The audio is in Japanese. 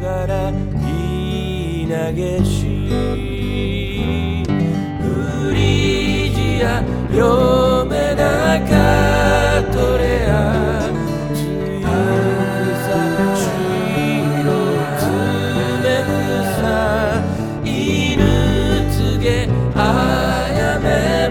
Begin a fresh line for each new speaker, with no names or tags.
がらいなげしフリージア読めなかとれあつゆ草白つめ草犬告げあやめ